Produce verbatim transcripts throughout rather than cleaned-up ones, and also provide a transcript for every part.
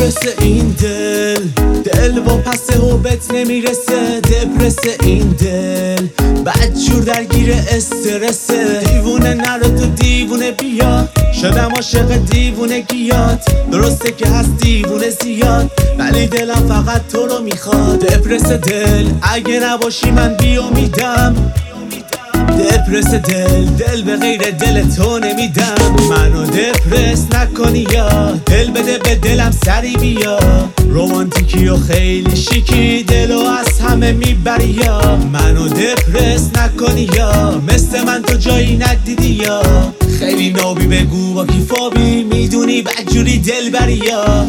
دپرس این دل دل با پس حبت نمیرسه. دپرس این دل بعد جور درگیر استرسه. دیوونه نرو تو دیوونه بیا، شدم عاشق دیوونگیات. درسته که هست دیوونه زیاد ولی دلم فقط تو رو میخواد. دپرس دل اگه نباشی من بیامیدم. دپرس دل دل به غیر دل تو نمیدم. منو دپرس نکنی یا دل بده به دلم سری بیا. رومانتیکی و خیلی شیکی دلو از همه میبری یا. منو دپرس نکنی یا مثل من تو جایی ندیدی یا. خیلی نابی بگو با کی فابی میدونی بدجوری دل بری یا.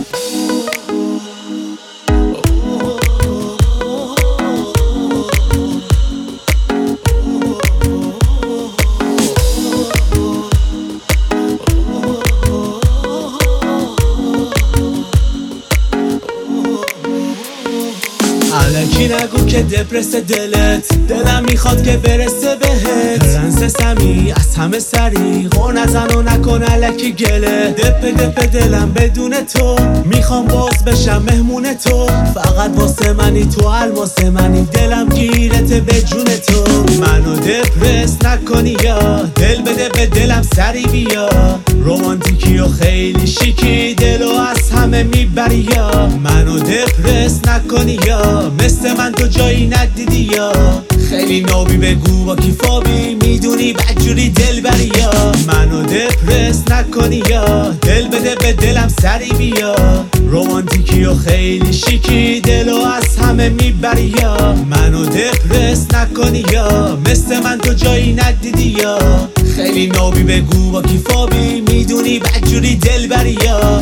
الکی نگو که دپرس دلت دلم میخواد که برسه بهت. پرنسسمی از همه سری غور نزن و نکن الکی گله. دپ دپ دلم بدون تو میخوام باز بشم مهمون تو. فقط واسه منی تو الماس منی دلم گیرت به جون تو. منو دپرس نکنی یا دل بده به دلم سری بیا. رومانتیکی و خیلی شیکی دلو از همه میبری یا. منو دپرس نکنی یا مثل من تو جایی ندیدی یا. خیلی نابی بگو با کی فابی میدونی بدجوری دل بری یا. منو دپرس نکنی یا دل بده به دلم سری بیا. رومانتیکی و خیلی شیکی دلو از همه میبری یا. منو دپرس نکنی یا مثل من تو جایی ندیدی یا. خیلی نابی بگو با کی فابی میدونی بدجوری دل بری یا.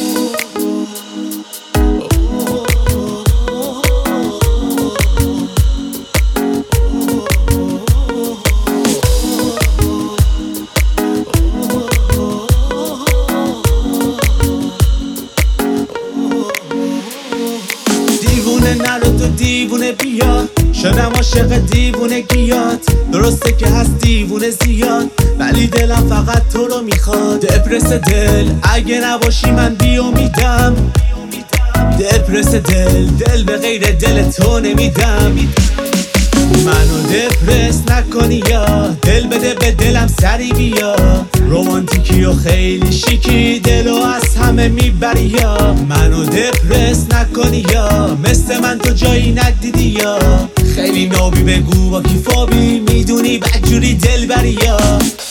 نرو تو دیوونه بیا، شدم عاشق دیوونگیات. درسته که هست دیوونه زیاد ولی دلم فقط تو رو میخواد. دپرس دل اگه نباشی من بیامیدم. دپرس دل دل به غیر دل تو نمیدم. منو دپرس نکنی یا دل بده به دلم سری بیا. رومانتیکی و خیلی شیکی دلو از همه میبری یا. منو دپرس نکنی یا مثل من تو جایی ندیدی یا. خیلی نابی بگو با کی فابی میدونی بدجوری دل بری یا.